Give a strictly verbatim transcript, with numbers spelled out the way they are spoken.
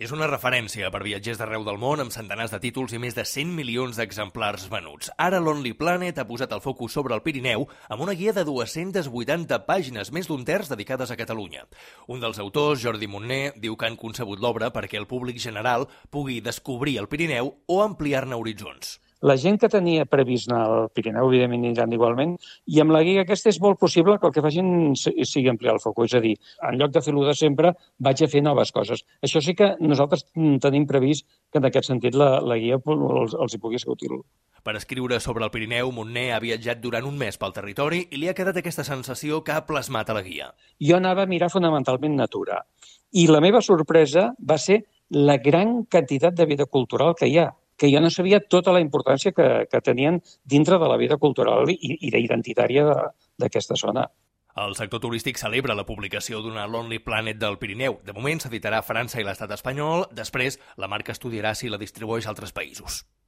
És una referència per viatgers d'arreu del món amb centenars de títols i més de cent milions d'exemplars venuts. Ara Lonely Planet ha posat el focus sobre el Pirineu amb una guia de dues-centes vuitanta pàgines, més d'un terç dedicades a Catalunya. Un dels autors, Jordi Monner, diu que han concebut l'obra perquè el públic general pugui descobrir el Pirineu o ampliar-ne horitzons. La gent que tenia previst anar al Pirineu, evidentment, aniran igualment, i amb la guia aquesta és molt possible que el que facin sigui ampliar el focus. És a dir, en lloc de fer-ho de sempre, vaig a fer noves coses. Això sí que nosaltres tenim previst que en aquest sentit la, la guia els, els hi pugui ser útil. Per escriure sobre el Pirineu, Monner ha viatjat durant un mes pel territori i li ha quedat aquesta sensació que ha plasmat a la guia. Jo anava a mirar fonamentalment natura, i la meva sorpresa va ser la gran quantitat de vida cultural que hi ha, que jo no sabia tota la importància que, que tenien dintre de la vida cultural i, i identitària d'aquesta zona. El sector turístic celebra la publicació d'una Lonely Planet del Pirineu. De moment s'editarà a França i l'estat espanyol, després la marca estudiarà si la distribueix a altres països.